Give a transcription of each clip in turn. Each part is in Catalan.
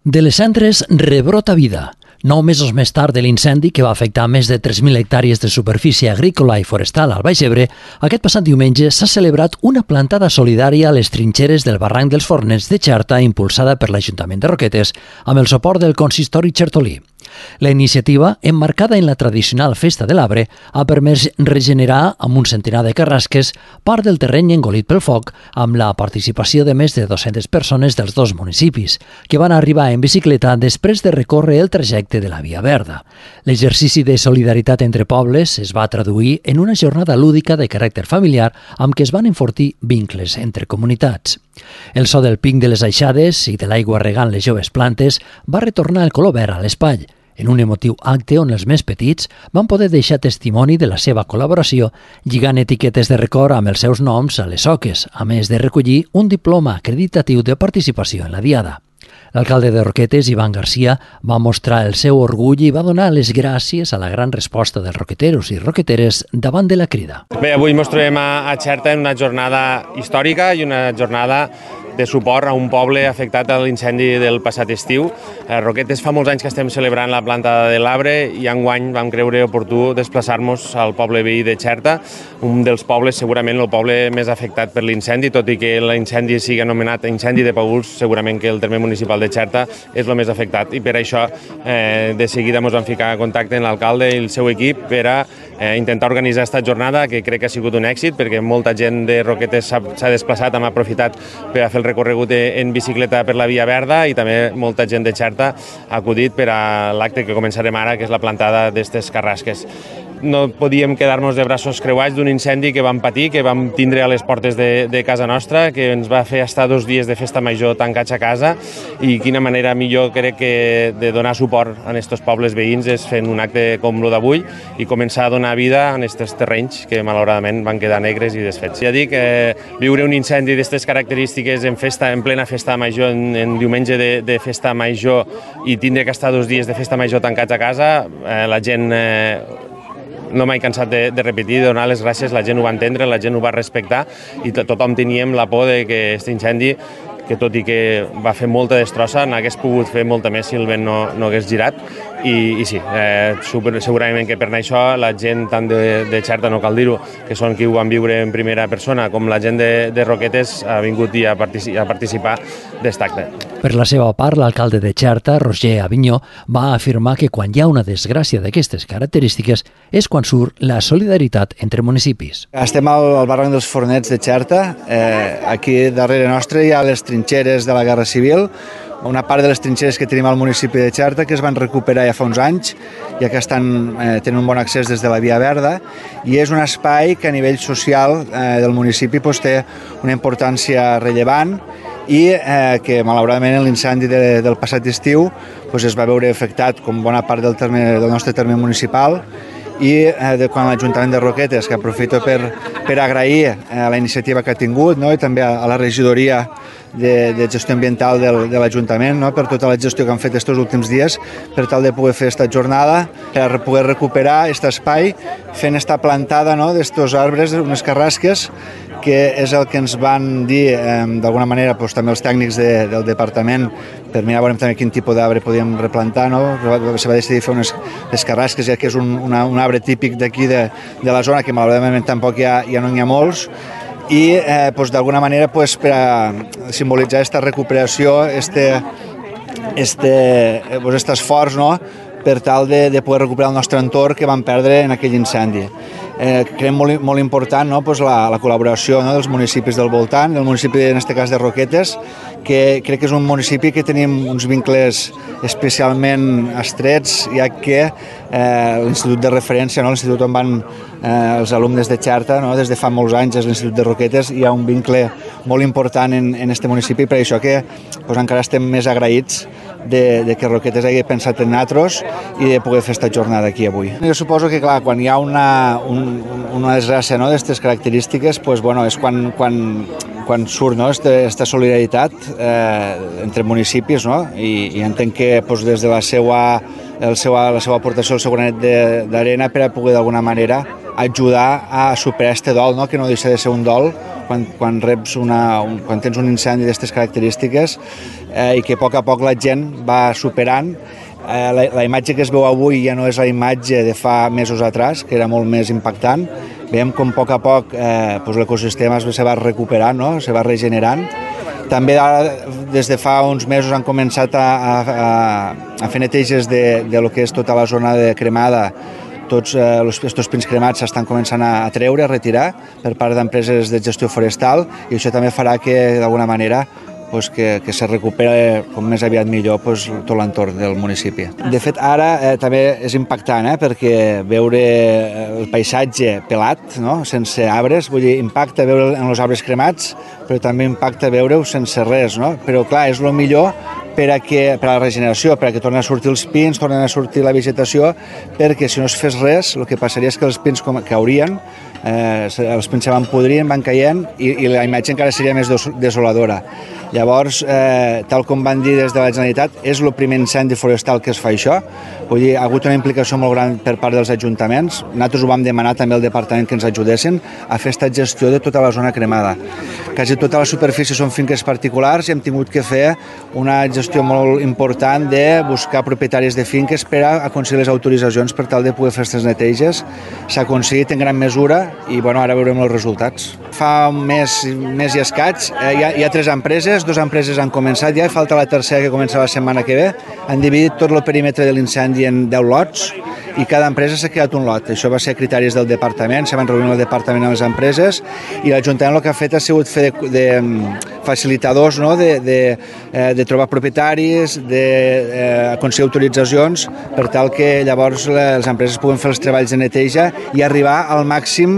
De les cendres rebrota vida. 9 mesos més tard de l'incendi que va afectar més de 3.000 hectàrees de superfície agrícola i forestal al Baix Ebre, aquest passat diumenge s'ha celebrat una plantada solidària a les trinxeres del barranc dels Fornets de Xerta impulsada per l'Ajuntament de Roquetes amb el suport del consistori xertolí. La iniciativa, emmarcada en la tradicional Festa de l'Arbre, ha permès regenerar amb un centenar de carrasques part del terreny engolit pel foc amb la participació de més de 200 persones dels dos municipis, que van arribar en bicicleta després de recórrer el trajecte de la Via Verda. L'exercici de solidaritat entre pobles es va traduir en una jornada lúdica de caràcter familiar amb què es van enfortir vincles entre comunitats. El so del pic de les aixades i de l'aigua regant les joves plantes va retornar el color verd a l'espai, en un emotiu acte on els més petits van poder deixar testimoni de la seva col·laboració lligant etiquetes de record amb els seus noms a les oques, a més de recollir un diploma acreditatiu de participació en la diada. L'alcalde de Roquetes, Ivan Garcia, va mostrar el seu orgull i va donar les gràcies a la gran resposta dels roqueteros i roqueteres davant de la crida. Bé, avui ens trobem a Xerta en una jornada històrica i una jornada de suport a un poble afectat a l'incendi del passat estiu. Roquetes fa molts anys que estem celebrant la plantada de l'Arbre i enguany vam creure oportú desplaçar-nos al poble veí de Xerta, un dels pobles, segurament el poble més afectat per l'incendi, tot i que l'incendi sigui anomenat incendi de Paüls, segurament que el terme municipal de Xerta és el més afectat i per això de seguida ens vam ficar en contacte amb l'alcalde i el seu equip per a intentar organitzar aquesta jornada, que crec que ha sigut un èxit perquè molta gent de Roquetes s'ha desplaçat, hem aprofitat per a fer el recorregut en bicicleta per la Via Verda i també molta gent de Xerta ha acudit per a l'acte que començarem ara, que és la plantada d'aquestes carrasques. No podíem quedar-nos de braços creuats d'un incendi que vam patir, que vam tindre a les portes de casa nostra, que ens va fer estar 2 dies de festa major tancats a casa i quina manera millor crec que de donar suport a aquests pobles veïns és fent un acte com el d'avui i començar a donar vida a aquests terrenys que malauradament van quedar negres i desfets. Ja dic, viure un incendi d'aquestes característiques en plena festa major, en diumenge de festa major i tindre que estar 2 dies de festa major tancats a casa, la gent no m'he cansat de repetir, de donar les gràcies, la gent ho va entendre, la gent ho va respectar i tothom teníem la por de que aquest incendi, que tot i que va fer molta destrossa, n'hagués pogut fer molta més si el vent no hagués girat. I sí, segurament que per això la gent tant de Xerta, no cal dir-ho, que són qui ho van viure en primera persona, com la gent de Roquetes ha vingut a participar d'aquest acte. Per la seva part, l'alcalde de Xerta, Roger Avinyó, va afirmar que quan hi ha una desgràcia d'aquestes característiques és quan surt la solidaritat entre municipis. Estem al barranc dels Fornets de Xerta. Aquí darrere nostre hi ha les trinxeres de la Guerra Civil, una part de les trinxeres que tenim al municipi de Xerta que es van recuperar ja fa uns anys, ja que tenen un bon accés des de la Via Verda, i és un espai que a nivell social del municipi té una importància rellevant i que malauradament en l'incendi del passat estiu es va veure afectat com bona part del nostre terme municipal i quan l'Ajuntament de Roquetes, que aprofito per agrair la iniciativa que ha tingut, i també a la regidoria de gestió ambiental de l'Ajuntament, per tota la gestió que han fet aquests últims dies per tal de poder fer aquesta jornada, per poder recuperar aquest espai fent esta plantada d'estos arbres, unes carrasques, que és el que ens van dir d'alguna manera també els tècnics del departament per mirar també quin tipus d'arbre podíem replantar. Se va decidir fer unes carrasques, ja que és un arbre típic d'aquí de la zona, que malauradament tampoc ja no n'hi ha molts, i d'alguna manera per a simbolitzar aquesta recuperació, aquest esforç per tal de poder recuperar el nostre entorn que vam perdre en aquell incendi. Creiem molt important la col·laboració dels municipis del voltant, del municipi en aquest cas de Roquetes, que crec que és un municipi que tenim uns vincles especialment estrets, ja que l'institut de referència, l'institut on van els alumnes de Xerta, des de fa molts anys és l'Institut de Roquetes, hi ha un vincle molt important en aquest municipi, per això que encara estem més agraïts de que Roquetes hagi pensat en nosaltres i de poder fer aquesta jornada aquí avui. Jo suposo que quan hi ha una desgràcia d'aquestes característiques és quan surt aquesta solidaritat entre municipis, i entenc que des de la seva aportació, el seu granet d'arena per a poder d'alguna manera ajudar a superar aquest dol, que no deixa de ser un dol quan tens un incendi d'aquestes característiques i que a poc la gent va superant. La imatge que es veu avui ja no és la imatge de fa mesos atrás, que era molt més impactant. Veiem com a poc l'ecosistema se va recuperant, no? Se va regenerant. També des de fa uns mesos han començat a fer neteges de lo que és tota la zona de cremada. Tots aquests pins cremats s'estan començant a treure, a retirar per part d'empreses de gestió forestal, i això també farà que d'alguna manera que se recupera com més aviat millor tot l'entorn del municipi. De fet, ara també és impactant, perquè veure el paisatge pelat, no? Sense arbres, vull dir, impacta veure en els arbres cremats, però també impacta veure-ho sense res, no? Però clar, és el millor per a la regeneració, perquè tornen a sortir els pins, tornen a sortir la vegetació, perquè si no es fes res, el que passaria és que els pins caurien, els pins se van podrint, van caient, i la imatge encara seria més desoladora. Llavors, tal com van dir des de la Generalitat, és el primer incendi forestal que es fa això. Vull dir, ha hagut una implicació molt gran per part dels ajuntaments. Nosaltres ho vam demanar també al departament que ens ajudessin a fer aquesta gestió de tota la zona cremada. Quasi tota la superfície són finques particulars i hem tingut que fer una gestió molt important de buscar propietaris de finques per a aconseguir les autoritzacions per tal de poder fer aquestes neteges. S'ha aconseguit en gran mesura i ara veurem els resultats. Fa un mes i escaig hi ha 3 empreses, 2 empreses han començat ja, i falta la tercera que comença la setmana que ve. Han dividit tot el perímetre de l'incendi en 10 lots i cada empresa s'ha quedat un lot. Això va ser a criteris del departament, se van reunir el departament amb les empreses i l'Ajuntament el que ha fet ha sigut fer de facilitadors, no? de trobar propietaris, d'aconseguir autoritzacions per tal que llavors les empreses puguen fer els treballs de neteja i arribar al màxim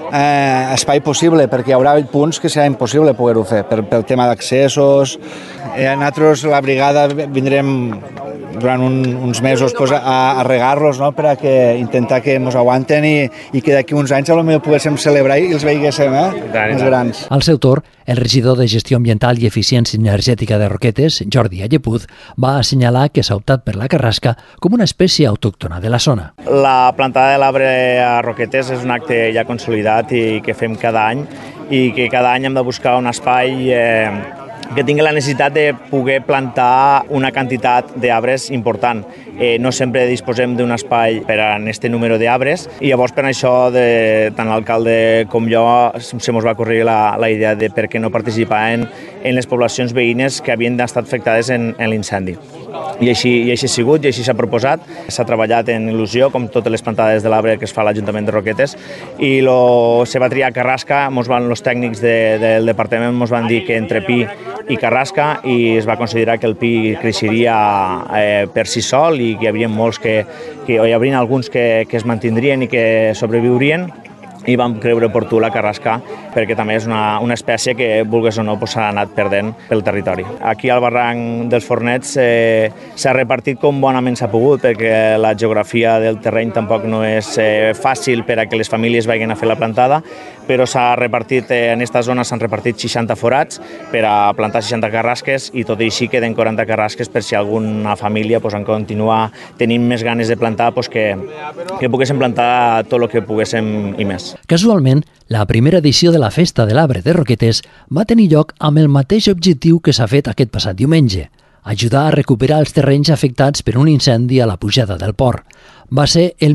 espai possible, perquè hi haurà punts que serà impossible poder-ho fer pel tema d'accessos. Nosaltres, la brigada, vindrem durant uns mesos a regar-los, no? Per a intentar que ens aguanten i que d'aquí uns anys potser poguéssim celebrar i els veiguéssim més grans. Al seu torn, el regidor de Gestió Ambiental i Eficiència Energètica de Roquetes, Jordi Allepuz, va assenyalar que s'ha optat per la carrasca com una espècie autòctona de la zona. La plantada de l'arbre a Roquetes és un acte ja consolidat i que fem cada any, i que cada any hem de buscar un espai que tingui la necessitat de poder plantar una quantitat d'arbres important. No sempre disposem d'un espai per a aquest número d'arbres i llavors per això tant l'alcalde com jo se mos va ocorrir la idea de per què no participar en les poblacions veïnes que havien estat afectades en l'incendi. I així ha sigut, i així s'ha proposat. S'ha treballat en il·lusió, com totes les plantades de l'arbre que es fa a l'Ajuntament de Roquetes, i se va triar carrasca. Els tècnics del departament ens van dir que entre pi i carrasca, i es va considerar que el pi creixeria per si sol i que hi havia molts hi haurien alguns que es mantindrien i que sobreviurien, i vam creure oportú la carrasca perquè també és una espècie que, vulgues o no, s'ha anat perdent pel territori. Aquí al barranc dels Fornets s'ha repartit com bonament s'ha pogut, perquè la geografia del terreny tampoc no és fàcil per a que les famílies vagin a fer la plantada, però s'ha repartit, en aquesta zona s'han repartit 60 forats per a plantar 60 carrasques, i tot i així queden 40 carrasques per si alguna família en continuar tenint més ganes de plantar, que poguéssim plantar tot el que poguéssim i més. Casualment, la primera edició de la Festa de l'Arbre de Roquetes va tenir lloc amb el mateix objectiu que s'ha fet aquest passat diumenge: ajudar a recuperar els terrenys afectats per un incendi a la pujada del port. Va ser el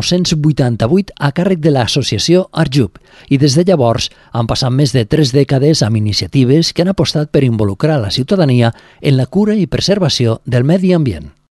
1988 a càrrec de l'associació Arjub, i des de llavors han passat més de 3 dècades amb iniciatives que han apostat per involucrar la ciutadania en la cura i preservació del medi ambient.